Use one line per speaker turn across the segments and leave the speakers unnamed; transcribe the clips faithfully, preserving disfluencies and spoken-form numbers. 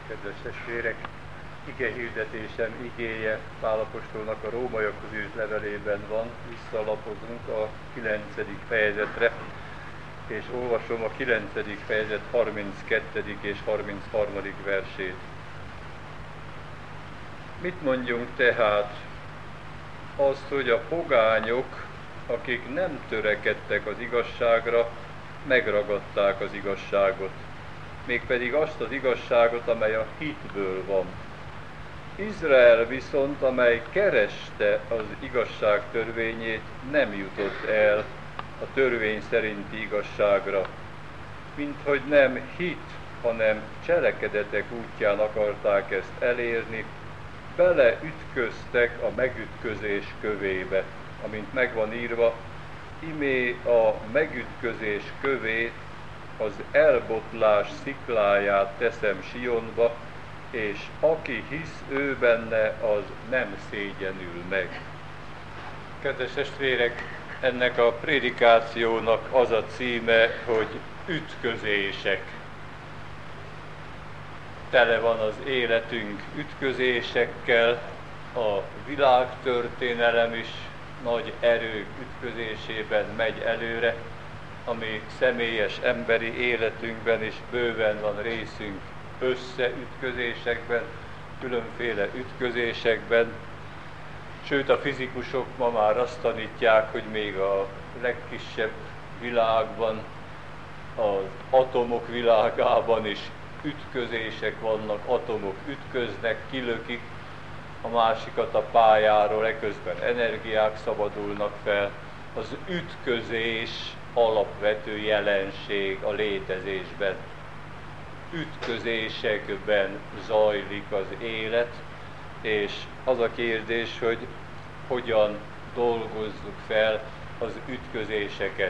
Kedves testvérek, ige hirdetésem igéje Pál apostolnak a rómaiakhoz írt levelében van, visszalapozunk a kilencedik fejezetre, és olvasom a kilencedik fejezet harminckettedik és harmincharmadik versét. Mit mondjunk tehát? Azt, hogy a pogányok, akik nem törekedtek az igazságra, megragadták az igazságot, mégpedig azt az igazságot, amely a hitből van. Izrael viszont, amely kereste az igazság törvényét, nem jutott el a törvény szerinti igazságra, minthogy nem hit, hanem cselekedetek útján akarták ezt elérni, beleütköztek a megütközés kövébe, amint megvan írva, imé a megütközés kövét, az elbotlás szikláját teszem Sionba, és aki hisz ő benne, az nem szégyenül meg. Kedves testvérek, ennek a prédikációnak az a címe, hogy ütközések. Tele van az életünk ütközésekkel, a világtörténelem is nagy erők ütközésében megy előre, ami személyes emberi életünkben is bőven van részünk összeütközésekben, különféle ütközésekben. Sőt, a fizikusok ma már azt tanítják, hogy még a legkisebb világban, az atomok világában is ütközések vannak, atomok ütköznek, kilökik a másikat a pályáról, eközben energiák szabadulnak fel. Az ütközés alapvető jelenség a létezésben. Ütközésekben zajlik az élet, és az a kérdés, hogy hogyan dolgozzuk fel az ütközéseket.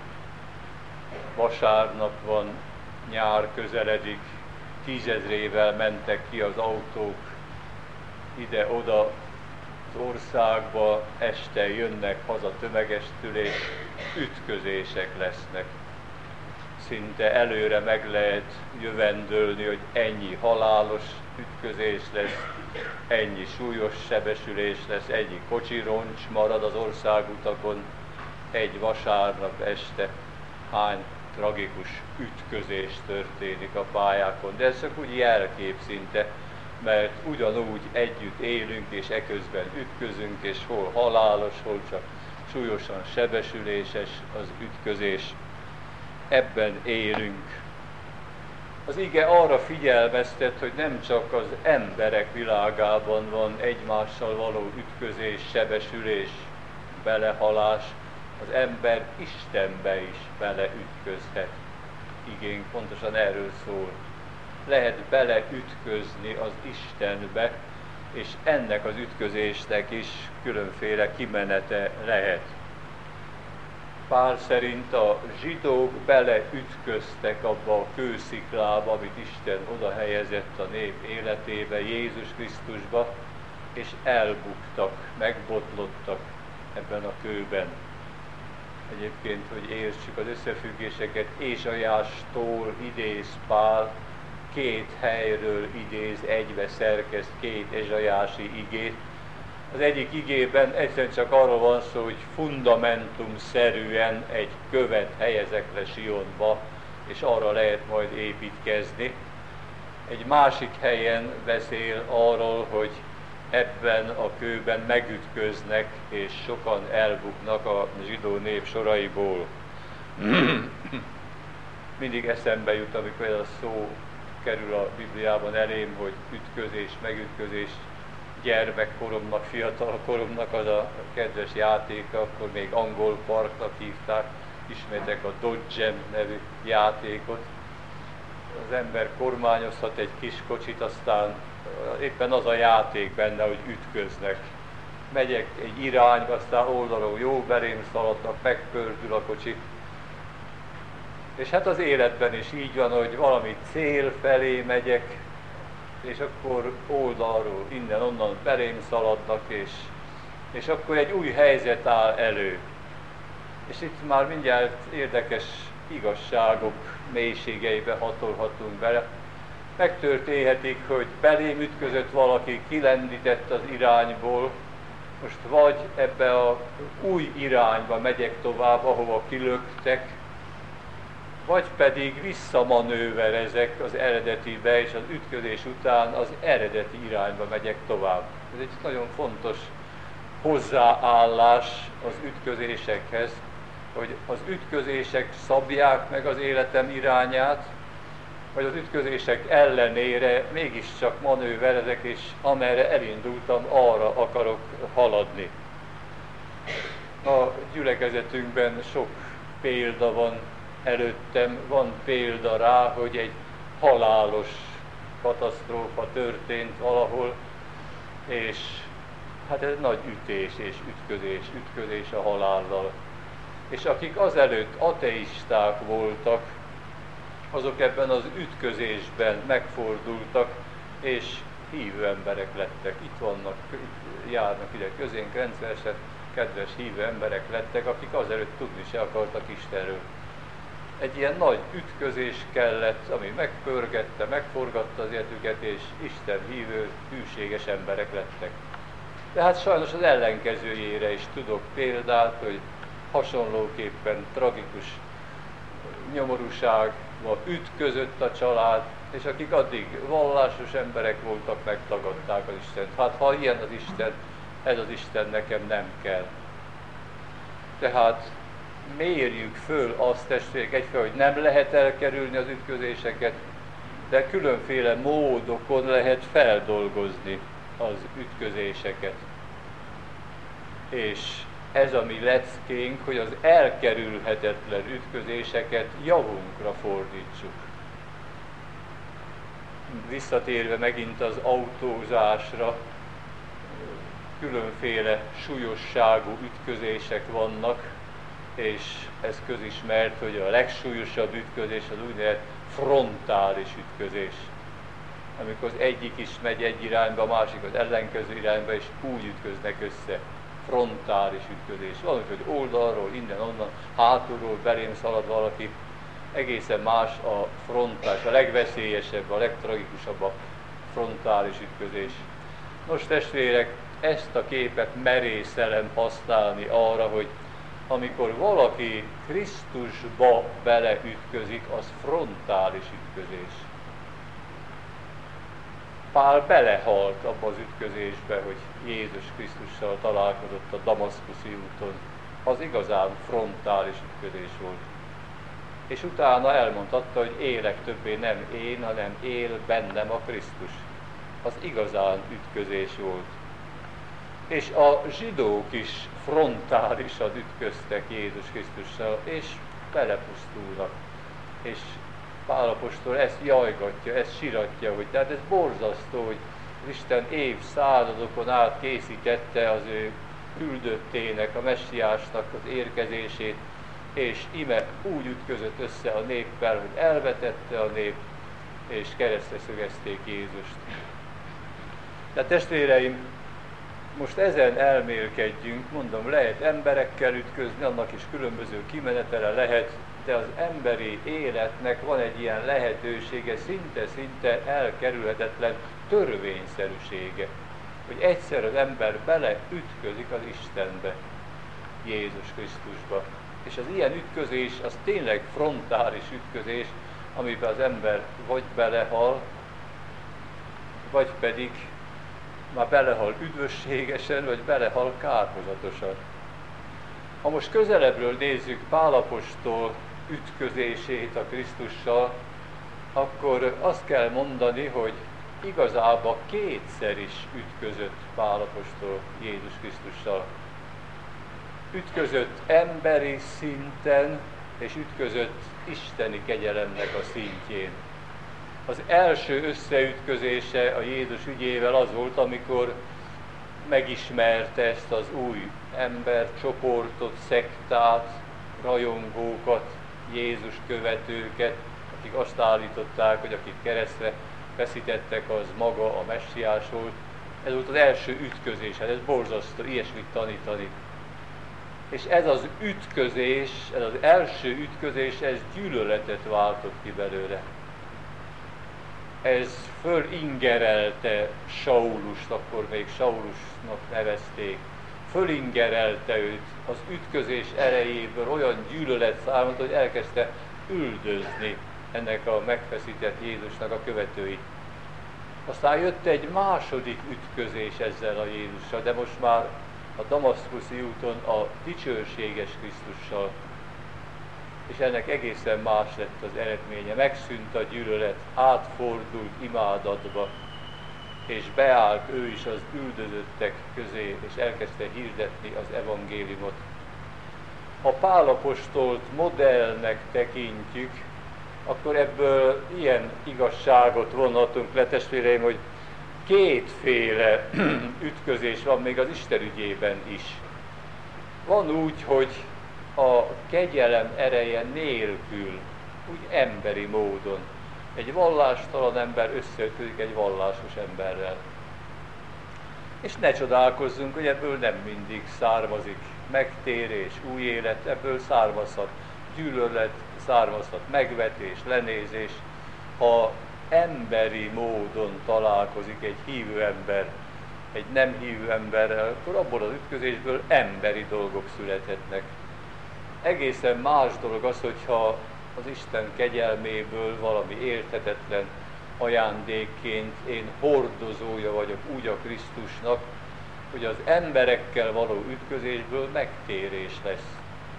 Vasárnap van, nyár közeledik, tízezrével mentek ki az autók ide-oda az országba, este jönnek haza tömegestül, és ütközések lesznek. Szinte előre meg lehet jövendölni, hogy ennyi halálos ütközés lesz, ennyi súlyos sebesülés lesz, ennyi kocsironcs marad az országutakon, egy vasárnap este hány tragikus ütközés történik a pályákon. De ez csak úgy jelkép szinte, mert ugyanúgy együtt élünk, és eközben ütközünk, és hol halálos, hol csak súlyosan sebesüléses az ütközés. Ebben élünk. Az ige arra figyelmeztet, hogy nem csak az emberek világában van egymással való ütközés, sebesülés, belehalás, az ember Istenbe is beleütközhet. Igénk pontosan erről szól. Lehet beleütközni az Istenbe, és ennek az ütközésnek is különféle kimenete lehet. Pál szerint a zsidók beleütköztek abba a kősziklába, amit Isten oda helyezett a nép életébe, Jézus Krisztusba, és elbuktak, megbotlottak ebben a kőben. Egyébként, hogy értsük az összefüggéseket, Ézsaiástól idéz Pál, két helyről idéz, egybe szerkeszt két ézsaiási igét. Az egyik igében egyszerűen csak arról van szó, hogy fundamentumszerűen egy követ helyezek le Sionba, és arra lehet majd építkezni. Egy másik helyen beszél arról, hogy ebben a kőben megütköznek, és sokan elbuknak a zsidó nép soraiból. Mindig eszembe jut, amikor ez a szó kerül a Bibliában elém, hogy ütközés, megütközés, gyermekkoromnak, fiatal koromnak az a kedves játéka, akkor még angol parknak hívták, ismertek a Dodgem nevű játékot. Az ember kormányozhat egy kis kocsit, aztán éppen az a játék benne, hogy ütköznek. Megyek egy irányba, aztán oldalról jó belém szaladnak, megpördül a kocsi. És hát az életben is így van, hogy valami cél felé megyek, és akkor oldalról, innen-onnan belém szaladnak, és, és akkor egy új helyzet áll elő. És itt már mindjárt érdekes igazságok mélységeibe hatolhatunk bele. Megtörténhetik, hogy belém ütközött valaki, kilendített az irányból, most vagy ebbe a új irányba megyek tovább, ahova kilöktek, vagy pedig visszamanőverezek az eredetibe, és az ütközés után az eredeti irányba megyek tovább. Ez egy nagyon fontos hozzáállás az ütközésekhez, hogy az ütközések szabják meg az életem irányát, vagy az ütközések ellenére mégiscsak manőverezek, és amerre elindultam, arra akarok haladni. A gyülekezetünkben sok példa van előttem, van példa rá, hogy egy halálos katasztrófa történt valahol, és hát ez nagy ütés és ütközés, ütközés a halállal. És akik azelőtt ateisták voltak, azok ebben az ütközésben megfordultak, és hívő emberek lettek. Itt vannak, itt járnak ide közénk rendszeresen, kedves hívő emberek lettek, akik azelőtt tudni se akartak Istenről. Egy ilyen nagy ütközés kellett, ami megpörgette, megforgatta az életüket, és Isten hívő, hűséges emberek lettek. De hát sajnos az ellenkezőjére is tudok példát, hogy hasonlóképpen tragikus nyomorúságba ütközött a család, és akik addig vallásos emberek voltak, megtagadták az Istent. Hát ha ilyen az Isten, ez az Isten nekem nem kell. Tehát mérjük föl azt, testvérek, egyfelől, hogy nem lehet elkerülni az ütközéseket, de különféle módokon lehet feldolgozni az ütközéseket. És ez a mi leckénk, hogy az elkerülhetetlen ütközéseket javunkra fordítsuk. Visszatérve megint az autózásra, különféle súlyosságú ütközések vannak, és ez közismert, hogy a legsúlyosabb ütközés az úgynevezett frontális ütközés. Amikor az egyik is megy egy irányba, a másik az ellenkező irányba, és úgy ütköznek össze. Frontális ütközés. Van, hogy oldalról, innen, onnan, hátulról belém szalad valaki. Egészen más a frontális, a legveszélyesebb, a legtragikusabb a frontális ütközés. Nos, testvérek, ezt a képet merészelem használni arra, hogy amikor valaki Krisztusba beleütközik, az frontális ütközés. Pál belehalt abba az ütközésbe, hogy Jézus Krisztussal találkozott a damaszkuszi úton. Az igazán frontális ütközés volt. És utána elmondhatta, hogy élek többé nem én, hanem él bennem a Krisztus. Az igazán ütközés volt. És a zsidók is frontálisan ütköztek Jézus Krisztussal, és belepusztulnak. És Pál apostol ezt jajgatja, ezt siratja, hogy tehát ez borzasztó, hogy Isten évszázadokon át készítette az ő küldöttének, a messiásnak az érkezését, és ime úgy ütközött össze a néppel, hogy elvetette a nép, és keresztre szögezték Jézust. Tehát testvéreim, most ezen elmélkedjünk, mondom, lehet emberekkel ütközni, annak is különböző kimenetele lehet, de az emberi életnek van egy ilyen lehetősége, szinte-szinte elkerülhetetlen törvényszerűsége, hogy egyszer az ember beleütközik az Istenbe, Jézus Krisztusba. És az ilyen ütközés, az tényleg frontális ütközés, amiben az ember vagy belehal, vagy pedig már belehal üdvösségesen, vagy belehal kárhozatosan. Ha most közelebbről nézzük Pál apostol ütközését a Krisztussal, akkor azt kell mondani, hogy igazából kétszer is ütközött Pál apostol Jézus Krisztussal. Ütközött emberi szinten, és ütközött isteni kegyelemnek a szintjén. Az első összeütközése a Jézus ügyével az volt, amikor megismerte ezt az új embercsoportot, szektát, rajongókat, Jézus követőket, akik azt állították, hogy akik keresztre feszítettek, az maga a messiás volt. Ez volt az első ütközés, hát ez borzasztó, ilyesmit tanítani. És ez az ütközés, ez az első ütközés, ez gyűlöletet váltott ki belőle. ez fölingerelte Saulust, akkor még Saulusnak nevezték, fölingerelte őt, az ütközés erejéből olyan gyűlölet számolt, hogy elkezdte üldözni ennek a megfeszített Jézusnak a követőit. Aztán jött egy második ütközés ezzel a Jézussal, de most már a damaszkuszi úton a dicsőséges Krisztussal. És ennek egészen más lett az eredménye. Megszűnt a gyűlölet, átfordult imádatba, és beállt ő is az üldözöttek közé, és elkezdte hirdetni az evangéliumot. Ha Pál apostolt modellnek tekintjük, akkor ebből ilyen igazságot vonhatunk le, testvéreim, hogy kétféle ütközés van még az Isten ügyében is. Van úgy, hogy a kegyelem ereje nélkül, úgy emberi módon egy vallástalan ember összeütődik egy vallásos emberrel. És ne csodálkozzunk, hogy ebből nem mindig származik megtérés, új élet, ebből származhat gyűlölet, származhat megvetés, lenézés. Ha emberi módon találkozik egy hívő ember egy nem hívő emberrel, akkor abból az ütközésből emberi dolgok születhetnek. Egészen más dolog az, hogyha az Isten kegyelméből valami érthetetlen ajándékként én hordozója vagyok úgy a Krisztusnak, hogy az emberekkel való ütközésből megtérés lesz.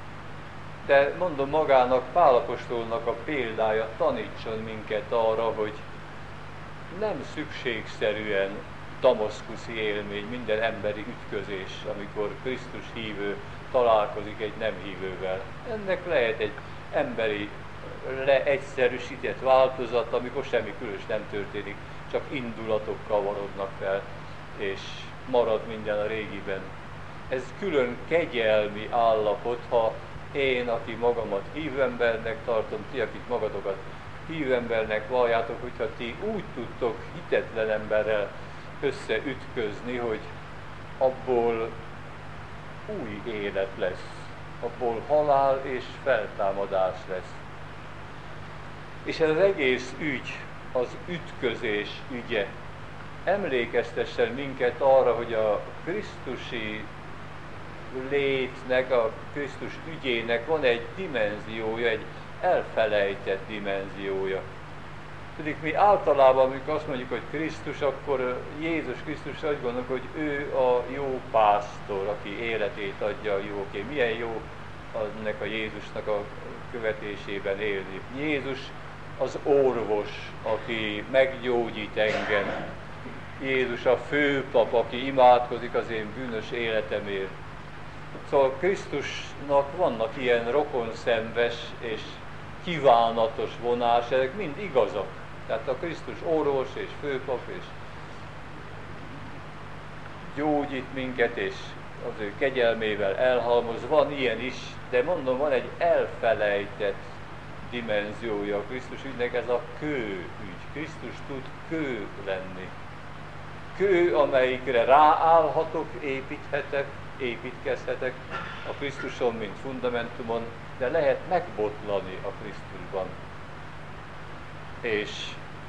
De mondom magának, Pál apostolnak a példája tanítson minket arra, hogy nem szükségszerűen damaszkuszi élmény, minden emberi ütközés, amikor Krisztus hívő találkozik egy nem hívővel. Ennek lehet egy emberi, leegyszerűsített változat, amikor semmi különös nem történik, csak indulatokkal varodnak fel, és marad minden a régiben. Ez külön kegyelmi állapot, ha én, aki magamat hívő embernek tartom, ti, akik magatokat hívő embernek valljátok, hogyha ti úgy tudtok hitetlen emberrel összeütközni, hogy abból új élet lesz, abból halál és feltámadás lesz. És ez az egész ügy, az ütközés ügye, emlékeztessen minket arra, hogy a krisztusi létnek, a Krisztus ügyének van egy dimenziója, egy elfelejtett dimenziója. Tudjuk, mi általában, amikor azt mondjuk, hogy Krisztus, akkor Jézus Krisztus, azt gondoljuk, hogy ő a jó pásztor, aki életét adja a jóké. Milyen jó ennek a Jézusnak a követésében élni. Jézus az orvos, aki meggyógyít engem. Jézus a főpap, aki imádkozik az én bűnös életemért. Szóval Krisztusnak vannak ilyen rokonszenves és kívánatos vonás, ezek mind igazak. Tehát a Krisztus orvos és főpap, és gyógyít minket, és az ő kegyelmével elhalmoz. Van ilyen is, de mondom, van egy elfelejtett dimenziója a Krisztus ügynek, ez a kő ügy. Krisztus tud kő lenni. Kő, amelyikre ráállhatok, építhetek, építkezhetek a Krisztuson, mint fundamentumon, de lehet megbotlani a Krisztusban. És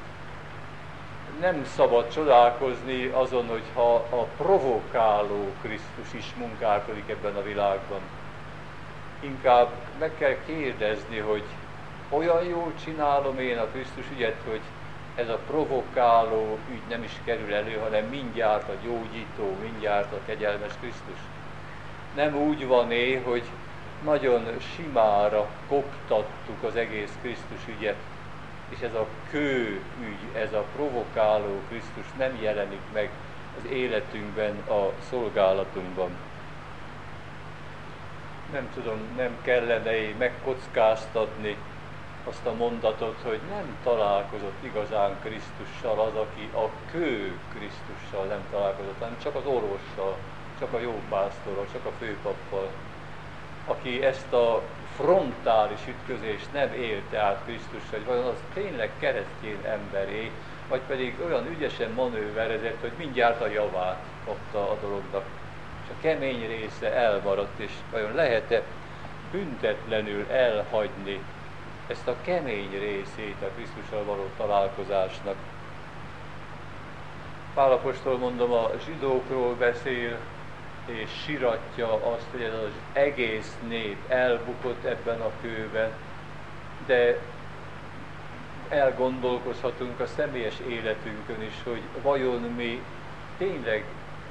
nem szabad csodálkozni azon, hogyha a provokáló Krisztus is munkálkodik ebben a világban. Inkább meg kell kérdezni, hogy olyan jól csinálom én a Krisztus ügyet, hogy ez a provokáló ügy nem is kerül elő, hanem mindjárt a gyógyító, mindjárt a kegyelmes Krisztus. Nem úgy van-e, hogy nagyon simára koptattuk az egész Krisztus ügyet, és ez a kő ügy, ez a provokáló Krisztus nem jelenik meg az életünkben, a szolgálatunkban. Nem tudom, nem kellene megkockáztatni azt a mondatot, hogy nem találkozott igazán Krisztussal az, aki a kő Krisztussal nem találkozott, hanem csak az orvossal, csak a jó pásztorral, csak a főpappal, aki ezt a frontális ütközést nem élte át Krisztussal, hogy vajon az tényleg keresztény emberé, vagy pedig olyan ügyesen manőverezett, hogy mindjárt a javát kapta a dolognak, és a kemény része elmaradt, és vajon lehet-e büntetlenül elhagyni ezt a kemény részét a Krisztussal való találkozásnak. Pál apostol, mondom, a zsidókról beszél, és siratja azt, hogy ez az egész nép elbukott ebben a kőben, de elgondolkozhatunk a személyes életünkön is, hogy vajon mi tényleg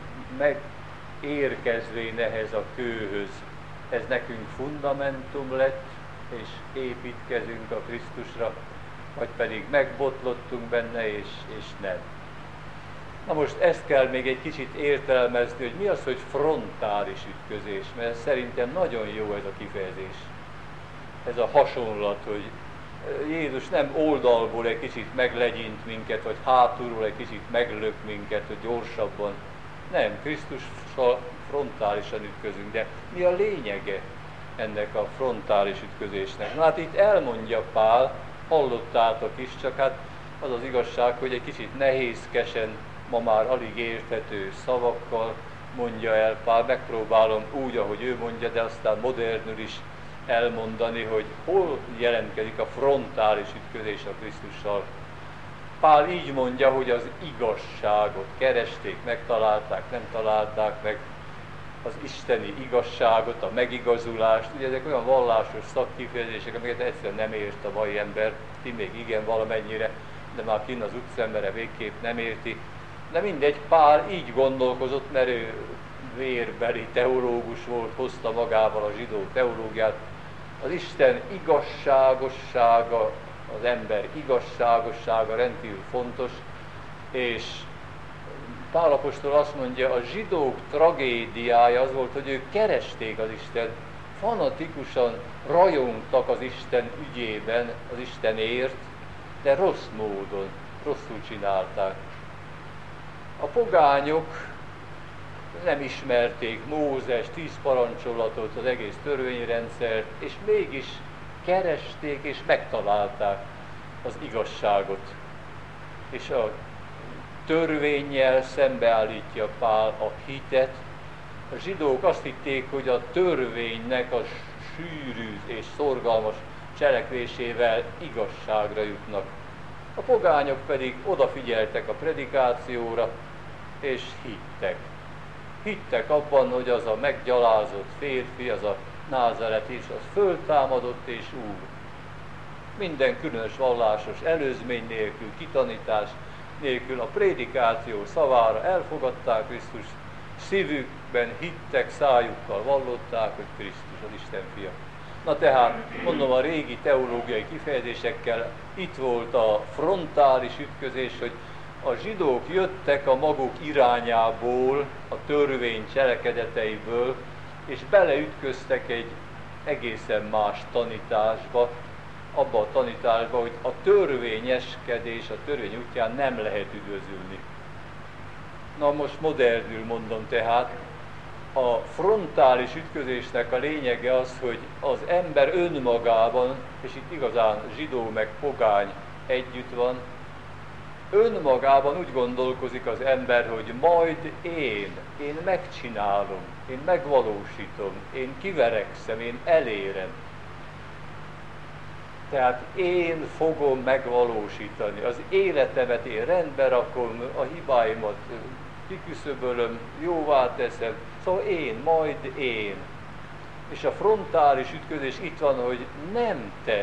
megérkezvén ehhez a kőhöz, ez nekünk fundamentum lett, és építkezünk a Krisztusra, vagy pedig megbotlottunk benne, és, és nem. Na most ezt kell még egy kicsit értelmezni, hogy mi az, hogy frontális ütközés, mert szerintem nagyon jó ez a kifejezés. Ez a hasonlat, hogy Jézus nem oldalból egy kicsit meglegyint minket, vagy hátulról egy kicsit meglök minket, hogy gyorsabban. Nem, Krisztussal frontálisan ütközünk, de mi a lényege ennek a frontális ütközésnek? Na hát itt elmondja Pál, hallottátok is, csak hát az az igazság, hogy egy kicsit nehézkesen, ma már alig érthető szavakkal mondja el Pál, megpróbálom úgy, ahogy ő mondja, de aztán modernül is elmondani, hogy hol jelentkezik a frontális ütközés a Krisztussal. Pál így mondja, hogy az igazságot keresték, megtalálták, nem találták meg, az isteni igazságot, a megigazulást. Ugye ezek olyan vallásos szakkifejezések, amiket egyszerűen nem ért a mai ember, ti még igen valamennyire, de már kinn az utcembere végképp nem érti. De mindegy, Pál így gondolkozott, mert ő vérbeli teológus volt, hozta magával a zsidó teológiát. Az Isten igazságossága, az ember igazságossága rendkívül fontos, és Pál apostol azt mondja, a zsidók tragédiája az volt, hogy ők keresték az Isten, fanatikusan rajongtak az Isten ügyében, az Istenért, de rossz módon, rosszul csinálták. A pogányok nem ismerték Mózes tíz parancsolatot, az egész törvényrendszert, és mégis keresték és megtalálták az igazságot. És a törvénnyel szembeállítja Pál a hitet. A zsidók azt hitték, hogy a törvénynek a sűrű és szorgalmas cselekvésével igazságra jutnak. A pogányok pedig odafigyeltek a predikációra, és hittek. Hittek abban, hogy az a meggyalázott férfi, az a Názáret is, az föltámadott és úr. Minden különös vallásos előzmény nélkül, kitanítás nélkül a prédikáció szavára elfogadták Krisztust, szívükben hittek, szájukkal vallották, hogy Krisztus az Isten fia. Na tehát, mondom, a régi teológiai kifejezésekkel itt volt a frontális ütközés, hogy a zsidók jöttek a maguk irányából, a törvény cselekedeteiből, és beleütköztek egy egészen más tanításba, abba a tanításba, hogy a törvényeskedés, a törvény útján nem lehet üdvözülni. Na most modernül mondom tehát, a frontális ütközésnek a lényege az, hogy az ember önmagában, és itt igazán zsidó meg pogány együtt van, önmagában úgy gondolkozik az ember, hogy majd én, én megcsinálom, én megvalósítom, én kiverekszem, én elérem. Tehát én fogom megvalósítani, az életemet én rendbe rakom, a hibáimat kiküszöbölöm, jóvá teszem, szóval én, majd én. És a frontális ütközés itt van, hogy nem te.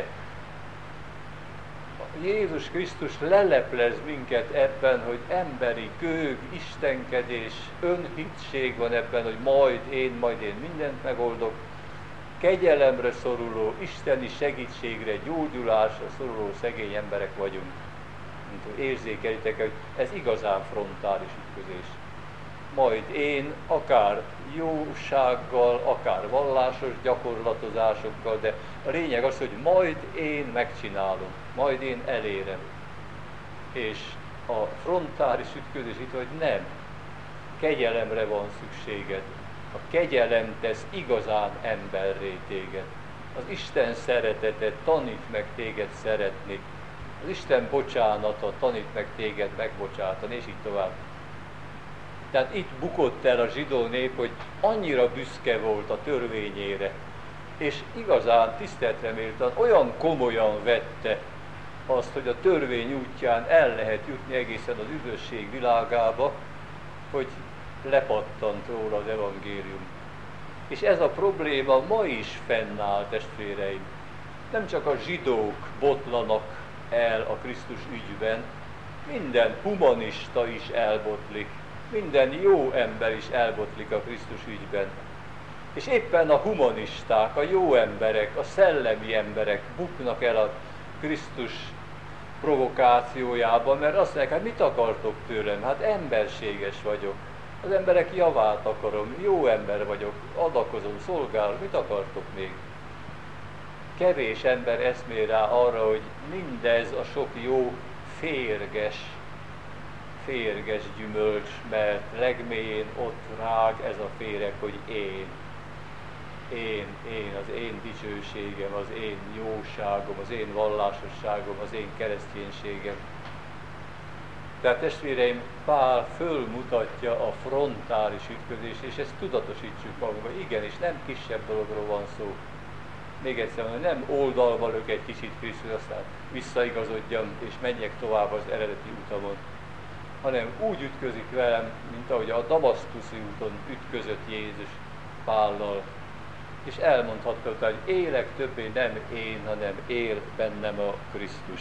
Jézus Krisztus leleplez minket ebben, hogy emberi gőg, istenkedés, önhittség van ebben, hogy majd én, majd én mindent megoldok. Kegyelemre szoruló, isteni segítségre, gyógyulásra szoruló szegény emberek vagyunk. Mint érzékelitek, hogy ez igazán frontális ütközés. Majd én akár jósággal, akár vallásos gyakorlatozásokkal, de a lényeg az, hogy majd én megcsinálom, majd én elérem. És a frontális ütközés itt, hogy nem. Kegyelemre van szükséged. A kegyelem tesz igazán emberré téged. Az Isten szeretete tanít meg téged szeretni. Az Isten bocsánata tanít meg téged megbocsátani, és így tovább. Tehát itt bukott el a zsidó nép, hogy annyira büszke volt a törvényére, és igazán tiszteletre méltán olyan komolyan vette azt, hogy a törvény útján el lehet jutni egészen az üdvösség világába, hogy lepattant róla az evangélium. És ez a probléma ma is fennáll, testvéreim. Nem csak a zsidók botlanak el a Krisztus ügyben, minden humanista is elbotlik, minden jó ember is elbotlik a Krisztus ügyben. És éppen a humanisták, a jó emberek, a szellemi emberek buknak el a Krisztus provokációjában, mert azt mondják, hát mit akartok tőlem? Hát emberséges vagyok. Az emberek javát akarom, jó ember vagyok, adakozom, szolgálok, mit akartok még? Kevés ember eszmél rá arra, hogy mindez a sok jó férges, férges gyümölcs, mert legmélyén ott rág ez a féreg, hogy én. Én, én, az én dicsőségem, az én jóságom, az én vallásosságom, az én kereszténységem. Tehát testvéreim, Pál fölmutatja a frontális ütközést, és ezt tudatosítsuk magunkba. Igenis, nem kisebb dologról van szó. Még egyszer mondom, nem oldalba lök egy kicsit Krisztus, aztán visszaigazodjam, és menjek tovább az eredeti utamon, hanem úgy ütközik velem, mint ahogy a damaszkuszi úton ütközött Jézus Pállal, és elmondhatta, hogy élek többé nem én, hanem él bennem a Krisztus.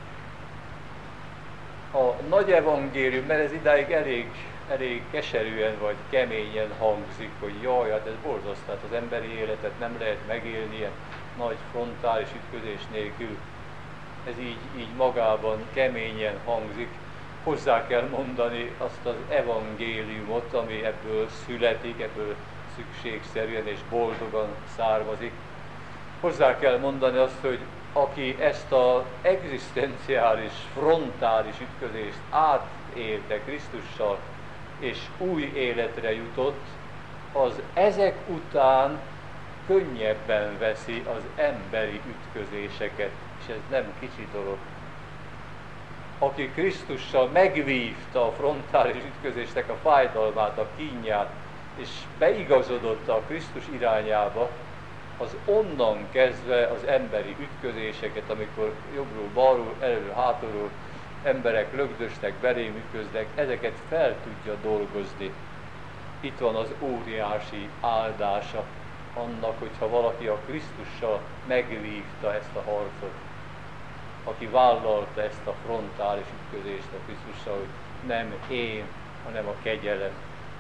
A nagy evangélium, mert ez idáig elég, elég keserűen vagy keményen hangzik, hogy jaj, hát ez borzasztó, az emberi életet nem lehet megélni ilyen nagy frontális ütközés nélkül. Ez így, így magában keményen hangzik. Hozzá kell mondani azt az evangéliumot, ami ebből születik, ebből szükségszerűen és boldogan származik. Hozzá kell mondani azt, hogy aki ezt az egzisztenciális, frontális ütközést átélte Krisztussal, és új életre jutott, az ezek után könnyebben veszi az emberi ütközéseket, és ez nem kicsi dolog. Aki Krisztussal megvívta a frontális ütközésnek a fájdalmát, a kínját, és beigazodott a Krisztus irányába, az onnan kezdve az emberi ütközéseket, amikor jobbról, balról, elől, hátulról emberek lögdösnek, belém ütköznek, ezeket fel tudja dolgozni. Itt van az óriási áldása annak, hogyha valaki a Krisztussal megvívta ezt a harcot, aki vállalta ezt a frontális ütközést a Krisztussal, hogy nem én, hanem a kegyelem.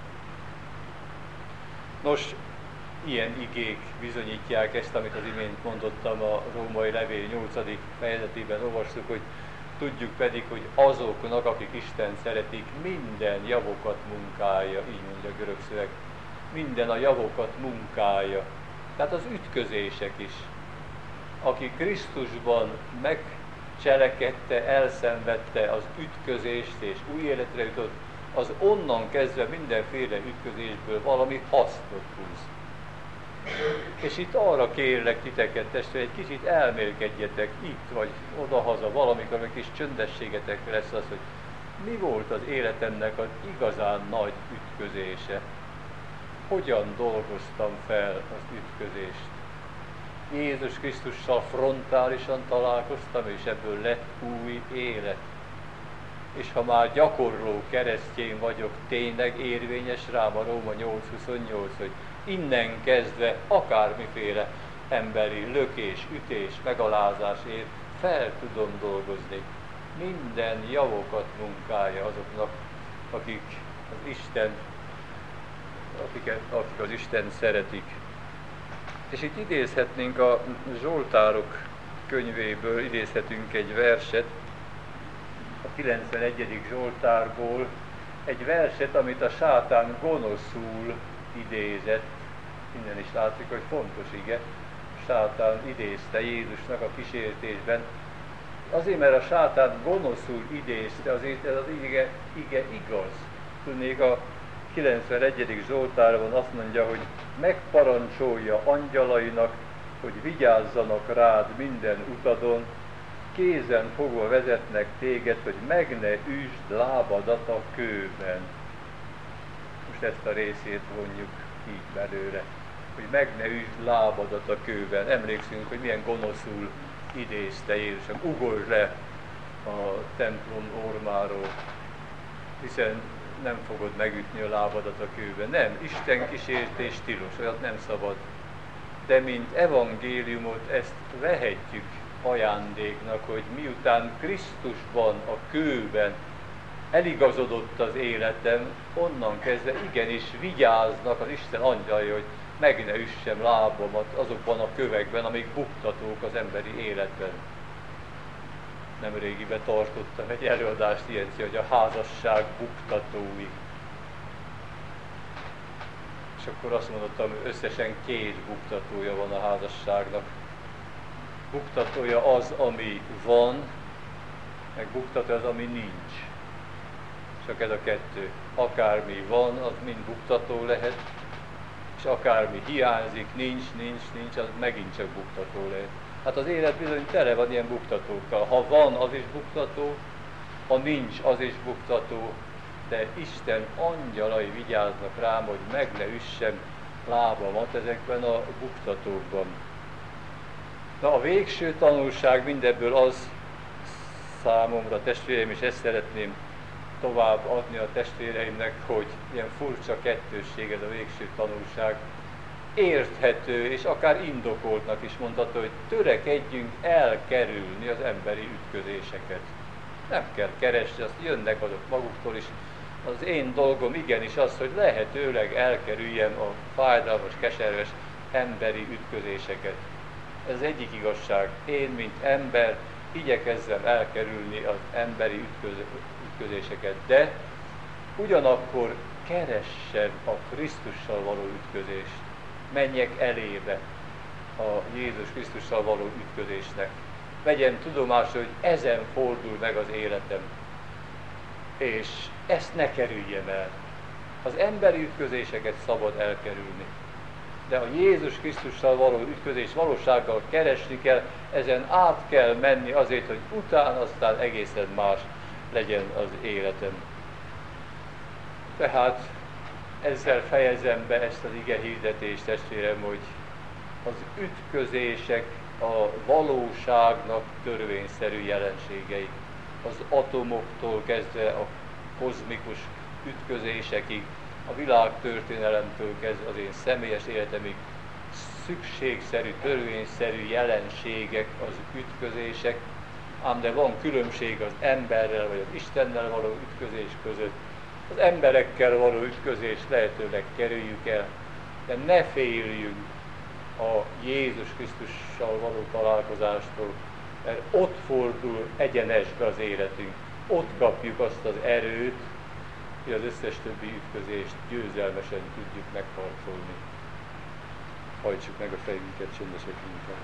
Nos, ilyen igék bizonyítják ezt, amit az imént mondottam a római levél nyolcadik fejezetében olvassuk, hogy tudjuk pedig, hogy azoknak, akik Isten szeretik, minden javokat munkálja, így mondja a görög szöveg, minden a javokat munkálja. Tehát az ütközések is. Aki Krisztusban megcselekedte, elszenvedte az ütközést és új életre jutott, az onnan kezdve mindenféle ütközésből valami hasznot húz. És itt arra kérlek titeket, testvére, egy kicsit elmélkedjetek itt vagy odahaza valamikor, egy kis csöndességetek lesz az, hogy mi volt az életemnek az igazán nagy ütközése. Hogyan dolgoztam fel az ütközést? Jézus Krisztussal frontálisan találkoztam, és ebből lett új élet. És ha már gyakorló keresztény vagyok, tényleg érvényes rám a Róma nyolc huszonnyolc, hogy innen kezdve akármiféle emberi lökés, ütés, megalázásért fel tudom dolgozni. Minden javokat munkálja azoknak, akik az Isten, akiket, akik az Isten szeretik. És itt idézhetnénk a Zsoltárok könyvéből, idézhetünk egy verset, a kilencvenegyedik Zsoltárból, egy verset, amit a sátán gonoszul idézett. Innen is látszik, hogy fontos ige. Sátán idézte Jézusnak a kísértésben. Azért, mert a sátán gonoszul idézte, azért ez az ige, ige igaz. Tudnék, a kilencvenegyedik Zsoltárban azt mondja, hogy megparancsolja angyalainak, hogy vigyázzanak rád minden utadon, kézen fogva vezetnek téged, hogy meg ne üsd lábadat a kőben. Most ezt a részét vonjuk így belőle, hogy meg ne üsd lábadat a kőben. Emlékszünk, hogy milyen gonoszul idézte Jézus, ugorj le a templom ormáról, hiszen nem fogod megütni a lábadat a kőbe. Nem, Isten kísértés tilos, olyat nem szabad. De mint evangéliumot ezt vehetjük ajándéknak, hogy miután Krisztusban, a kőben eligazodott az életem, onnan kezdve igenis vigyáznak az Isten angyalai, hogy meg ne üssem lábamat azokban a kövekben, amik buktatók az emberi életben. Nemrégiben tartottam egy előadást ilyen, hogy a házasság buktatói. És akkor azt mondottam, hogy összesen két buktatója van a házasságnak. Buktatója az, ami van, meg buktatója az, ami nincs. Csak ez a kettő. Akármi van, az mind buktató lehet, és akármi hiányzik, nincs, nincs, nincs, az megint csak buktató lehet. Hát az élet bizony tele van ilyen buktatókkal. Ha van, az is buktató, ha nincs, az is buktató, de Isten angyalai vigyáznak rám, hogy meg ne üssem lábamat ezekben a buktatókban. Na, a végső tanulság mindebből az számomra, testvéreim, és ezt szeretném tovább adni a testvéreimnek, hogy ilyen furcsa kettősség ez a végső tanulság. Érthető, és akár indokoltnak is mondható, hogy törekedjünk elkerülni az emberi ütközéseket. Nem kell keresni, azt jönnek azok maguktól is. Az én dolgom igenis az, hogy lehetőleg elkerüljem a fájdalmas, keserves emberi ütközéseket. Ez egyik igazság. Én, mint ember, igyekezzem elkerülni az emberi ütköz- ütközéseket, de ugyanakkor keressem a Krisztussal való ütközést. Menjek elébe a Jézus Krisztussal való ütközésnek. Vegyem tudomásul, hogy ezen fordul meg az életem. És ezt ne kerüljem el. Az emberi ütközéseket szabad elkerülni. De a Jézus Krisztussal való ütközés valósággal keresni kell, ezen át kell menni azért, hogy utána aztán egészen más legyen az életem. Tehát ezzel fejezem be ezt az ige hirdetést, testvérem, hogy az ütközések a valóságnak törvényszerű jelenségei. Az atomoktól kezdve a kozmikus ütközésekig, a világtörténelemtől kezdve az én személyes életemig szükségszerű, törvényszerű jelenségek az ütközések, ám de van különbség az emberrel vagy az Istennel való ütközés között. Az emberekkel való ütközést lehetőleg kerüljük el, de ne féljünk a Jézus Krisztussal való találkozástól, mert ott fordul egyenesbe az életünk. Ott kapjuk azt az erőt, hogy az összes többi ütközést győzelmesen tudjuk megharcolni. Hajtsuk meg a fejünket, csendesek minket.